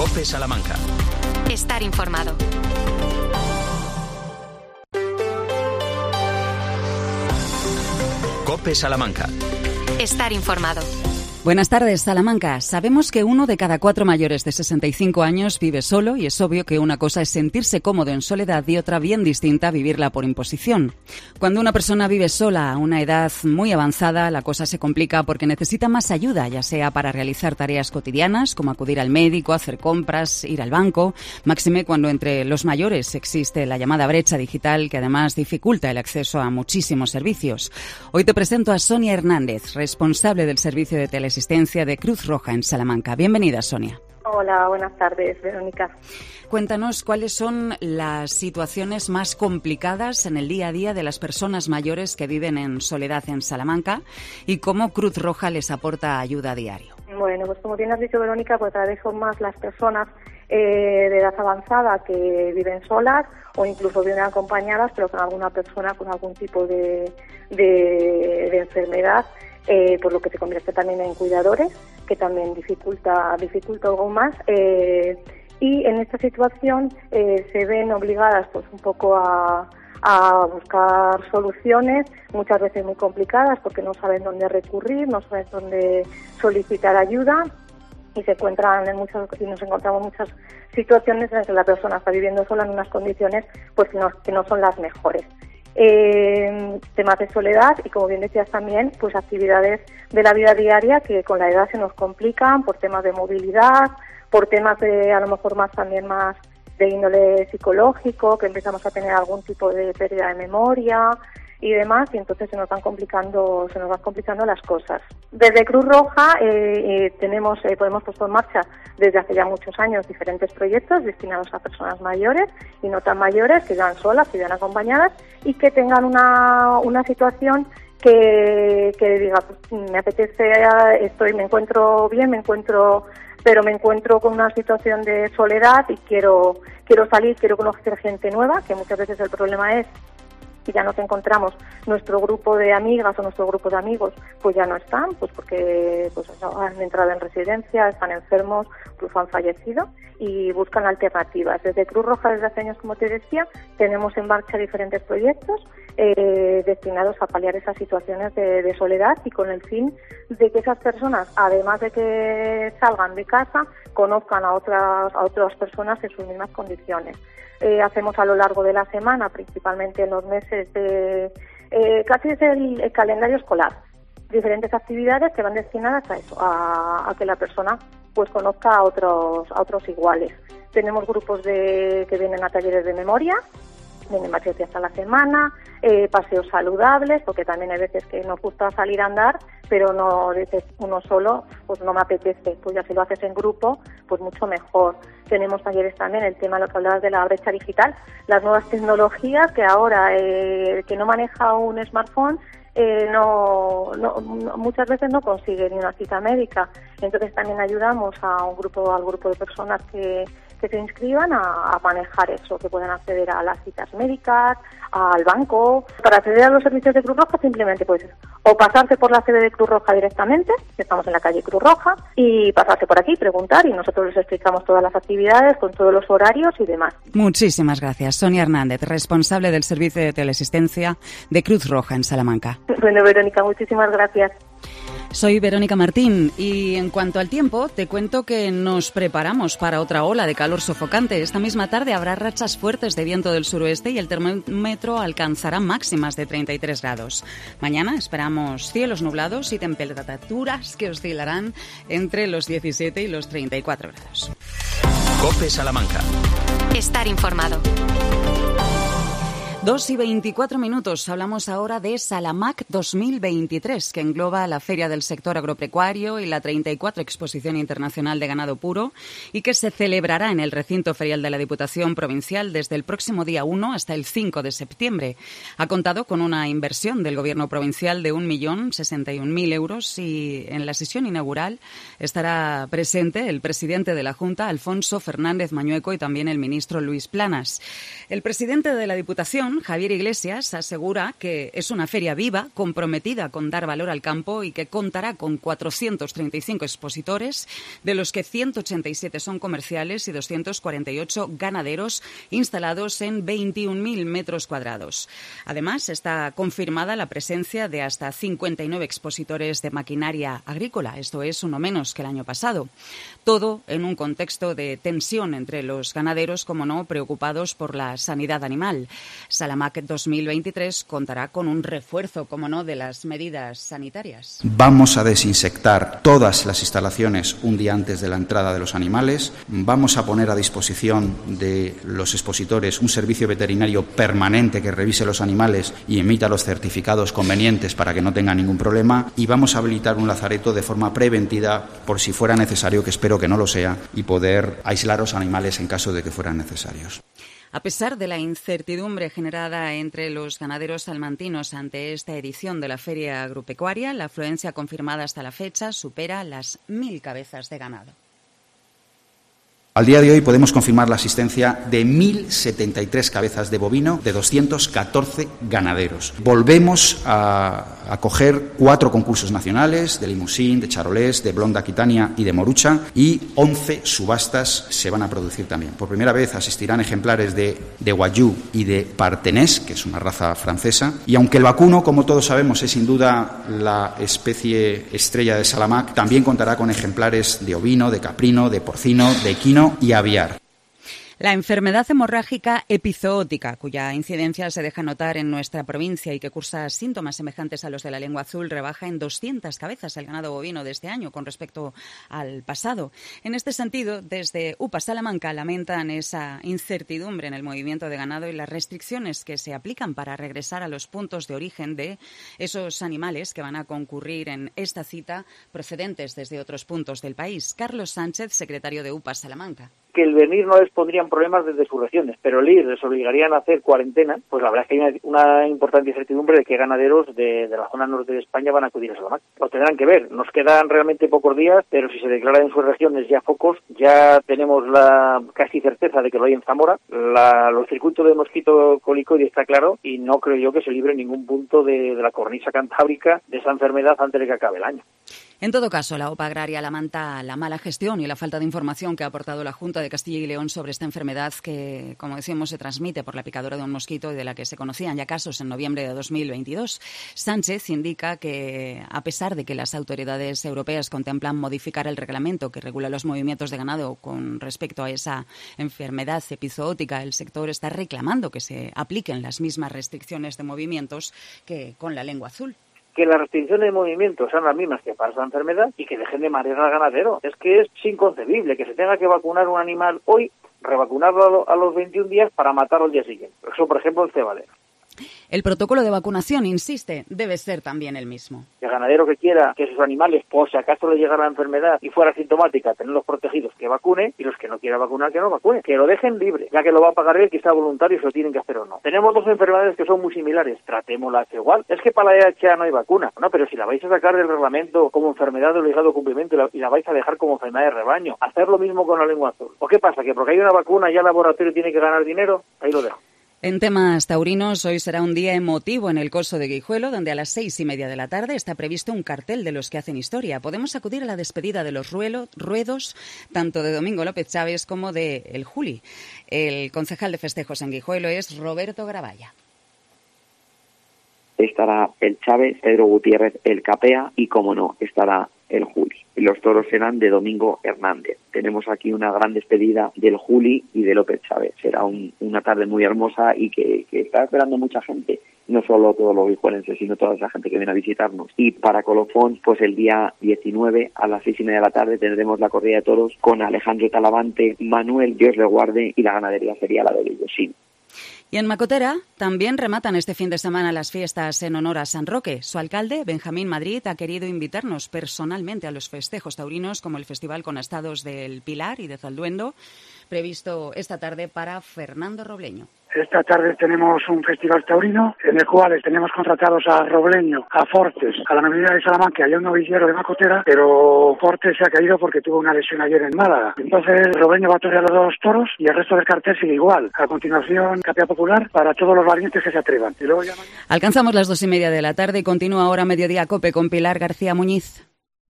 COPE Salamanca. Estar informado. COPE Salamanca. Estar informado. Buenas tardes, Salamanca. Sabemos que 1 de cada 4 mayores de 65 años vive solo y es obvio que una cosa es sentirse cómodo en soledad y otra bien distinta vivirla por imposición. Cuando una persona vive sola a una edad muy avanzada, la cosa se complica porque necesita más ayuda, ya sea para realizar tareas cotidianas como acudir al médico, hacer compras, ir al banco, máxime cuando entre los mayores existe la llamada brecha digital que además dificulta el acceso a muchísimos servicios. Hoy te presento a Sonia Hernández, responsable del servicio de teleasistencia de Cruz Roja en Salamanca. Bienvenida, Sonia. Hola, buenas tardes, Verónica. Cuéntanos cuáles son las situaciones más complicadas en el día a día de las personas mayores que viven en soledad en Salamanca y cómo Cruz Roja les aporta ayuda a diario. Bueno, pues como bien has dicho, Verónica, pues cada vez son más las personas de edad avanzada que viven solas o incluso viven acompañadas, pero con alguna persona con algún tipo de enfermedad. Por lo que se convierte también en cuidadores, que también dificulta algo más. Y en esta situación se ven obligadas pues un poco a buscar soluciones, muchas veces muy complicadas, porque no saben dónde recurrir, no saben dónde solicitar ayuda, y nos encontramos muchas situaciones en las que la persona está viviendo sola en unas condiciones pues que no son las mejores. Temas de soledad y, como bien decías también, pues actividades de la vida diaria que con la edad se nos complican por temas de movilidad, por temas de a lo mejor más de índole psicológico, que empezamos a tener algún tipo de pérdida de memoria y demás, y entonces se nos van complicando las cosas. Desde Cruz Roja podemos puesto en marcha desde hace ya muchos años diferentes proyectos destinados a personas mayores y no tan mayores, que vivan solas, que vivan acompañadas y que tengan una situación que diga, pues, me apetece, me encuentro bien, pero me encuentro con una situación de soledad y quiero salir, quiero conocer gente nueva, que muchas veces el problema es que ya nos encontramos, nuestro grupo de amigas o nuestro grupo de amigos pues ya no están, pues porque pues han entrado en residencia, están enfermos, incluso han fallecido y buscan alternativas. Desde Cruz Roja, desde hace años, como te decía, tenemos en marcha diferentes proyectos destinados a paliar esas situaciones de soledad y con el fin de que esas personas, además de que salgan de casa, conozcan a otras personas en sus mismas condiciones. Hacemos a lo largo de la semana, principalmente en los meses casi es el calendario escolar, diferentes actividades que van destinadas a eso, a que la persona pues conozca a otros iguales. Tenemos grupos que vienen a talleres de memoria, vienen varios días a la semana, paseos saludables, porque también hay veces que nos gusta salir a andar, pero no dices uno solo, pues no me apetece, pues ya si lo haces en grupo, pues mucho mejor. Tenemos talleres también, el tema, lo que hablabas de la brecha digital, las nuevas tecnologías que ahora, que no maneja un smartphone, muchas veces no consigue ni una cita médica. Entonces también ayudamos al grupo de personas que se inscriban a manejar eso, que puedan acceder a las citas médicas, al banco. Para acceder a los servicios de Cruz Roja simplemente pues o pasarse por la sede de Cruz Roja directamente, que estamos en la calle Cruz Roja, y pasarse por aquí, preguntar, y nosotros les explicamos todas las actividades con todos los horarios y demás. Muchísimas gracias. Sonia Hernández, responsable del servicio de teleasistencia de Cruz Roja en Salamanca. Bueno, Verónica, muchísimas gracias. Soy Verónica Martín y en cuanto al tiempo te cuento que nos preparamos para otra ola de calor sofocante. Esta misma tarde habrá rachas fuertes de viento del suroeste y el termómetro alcanzará máximas de 33 grados. Mañana esperamos cielos nublados y temperaturas que oscilarán entre los 17 y los 34 grados. COPE Salamanca. Estar informado. 2:24. Hablamos ahora de Salamac 2023, que engloba la Feria del Sector Agropecuario y la 34 Exposición Internacional de Ganado Puro y que se celebrará en el recinto ferial de la Diputación Provincial desde el próximo día 1 hasta el 5 de septiembre. Ha contado con una inversión del Gobierno provincial de 1.061.000 euros y en la sesión inaugural estará presente el presidente de la Junta, Alfonso Fernández Mañueco, y también el ministro Luis Planas. El presidente de la Diputación Diputación, Javier Iglesias, asegura que es una feria viva, comprometida con dar valor al campo y que contará con 435 expositores, de los que 187 son comerciales y 248 ganaderos instalados en 21.000 metros cuadrados. Además, está confirmada la presencia de hasta 59 expositores de maquinaria agrícola, esto es uno menos que el año pasado. Todo en un contexto de tensión entre los ganaderos, como no, preocupados por la sanidad animal. Salamac 2023 contará con un refuerzo, como no, de las medidas sanitarias. Vamos a desinsectar todas las instalaciones un día antes de la entrada de los animales. Vamos a poner a disposición de los expositores un servicio veterinario permanente que revise los animales y emita los certificados convenientes para que no tengan ningún problema. Y vamos a habilitar un lazareto de forma preventiva por si fuera necesario, que espero que no lo sea, y poder aislar a los animales en caso de que fueran necesarios. A pesar de la incertidumbre generada entre los ganaderos salmantinos ante esta edición de la Feria Agropecuaria, la afluencia confirmada hasta la fecha supera las 1.000 cabezas de ganado. Al día de hoy podemos confirmar la asistencia de 1.073 cabezas de bovino de 214 ganaderos. Volvemos a acoger 4 concursos nacionales de limusín, de charolés, de blonda aquitania y de morucha, y 11 subastas se van a producir también. Por primera vez asistirán ejemplares de Wagyu y de Partenés, que es una raza francesa, y aunque el vacuno, como todos sabemos, es sin duda la especie estrella de Salamac, también contará con ejemplares de ovino, de caprino, de porcino, de equino y aviar. La enfermedad hemorrágica epizootica, cuya incidencia se deja notar en nuestra provincia y que cursa síntomas semejantes a los de la lengua azul, rebaja en 200 cabezas el ganado bovino de este año con respecto al pasado. En este sentido, desde UPA Salamanca lamentan esa incertidumbre en el movimiento de ganado y las restricciones que se aplican para regresar a los puntos de origen de esos animales que van a concurrir en esta cita procedentes desde otros puntos del país. Carlos Sánchez, secretario de UPA Salamanca. Que el venir no les pondrían problemas desde sus regiones, pero el ir les obligarían a hacer cuarentena, pues la verdad es que hay una importante incertidumbre de qué ganaderos de la zona norte de España van a acudir a Salamac. Lo tendrán que ver, nos quedan realmente pocos días, pero si se declaran en sus regiones ya focos, ya tenemos la casi certeza de que lo hay en Zamora. Los circuitos de mosquito colicoide está claro, y no creo yo que se libre ningún punto de la cornisa cantábrica de esa enfermedad antes de que acabe el año. En todo caso, la OPA Agraria lamenta la mala gestión y la falta de información que ha aportado la Junta de Castilla y León sobre esta enfermedad que, como decíamos, se transmite por la picadura de un mosquito y de la que se conocían ya casos en noviembre de 2022. Sánchez indica que, a pesar de que las autoridades europeas contemplan modificar el reglamento que regula los movimientos de ganado con respecto a esa enfermedad epizootica, el sector está reclamando que se apliquen las mismas restricciones de movimientos que con la lengua azul. Que las restricciones de movimiento sean las mismas que para esa enfermedad y que dejen de marear al ganadero. Es que es inconcebible que se tenga que vacunar un animal hoy, revacunarlo a los 21 días para matarlo al día siguiente. Eso, por ejemplo, el cebalero. El protocolo de vacunación, insiste, debe ser también el mismo. El ganadero que quiera que sus animales, por si acaso le llegara la enfermedad y fuera sintomática, tenerlos protegidos, que vacune, y los que no quieran vacunar, que no vacune. Que lo dejen libre, ya que lo va a pagar él, que está voluntario, si lo tienen que hacer o no. Tenemos 2 enfermedades que son muy similares, tratémoslas igual. Es que para la EHA no hay vacuna. No, pero si la vais a sacar del reglamento como enfermedad de obligado cumplimiento y la vais a dejar como enfermedad de rebaño, hacer lo mismo con la lengua azul. ¿O qué pasa? ¿Que porque hay una vacuna ya el laboratorio tiene que ganar dinero? Ahí lo dejo. En temas taurinos, hoy será un día emotivo en el Coso de Guijuelo, donde a las 6:30 de la tarde está previsto un cartel de los que hacen historia. Podemos acudir a la despedida de los ruedos, tanto de Domingo López Chávez como de El Juli. El concejal de festejos en Guijuelo es Roberto Gravalla. Estará el Chávez, Pedro Gutiérrez, el Capea y, como no, estará el Juli. Los toros serán de Domingo Hernández. Tenemos aquí una gran despedida del Juli y de López Chávez. Será una tarde muy hermosa y que está esperando mucha gente. No solo todos los guijuelenses, sino toda esa gente que viene a visitarnos. Y para Colofón, pues el día 19 a las 6:30 de la tarde tendremos la corrida de toros con Alejandro Talavante, Manuel Dios le guarde, y la ganadería sería la de Vellosín. Y en Macotera también rematan este fin de semana las fiestas en honor a San Roque. Su alcalde, Benjamín Madrid, ha querido invitarnos personalmente a los festejos taurinos, como el Festival con Astados del Pilar y de Zalduendo, previsto esta tarde para Fernando Robleño. Esta tarde tenemos un festival taurino en el cual tenemos contratados a Robleño, a Fortes, a la novedad de Salamanca y a un novillero de Macotera, pero Fortes se ha caído porque tuvo una lesión ayer en Málaga. Entonces Robleño va a torear los 2 toros y el resto del cartel sigue igual. A continuación, capea popular para todos los valientes que se atrevan. Y luego ya... Alcanzamos las 2:30 de la tarde y continúa ahora Mediodía Cope con Pilar García Muñiz.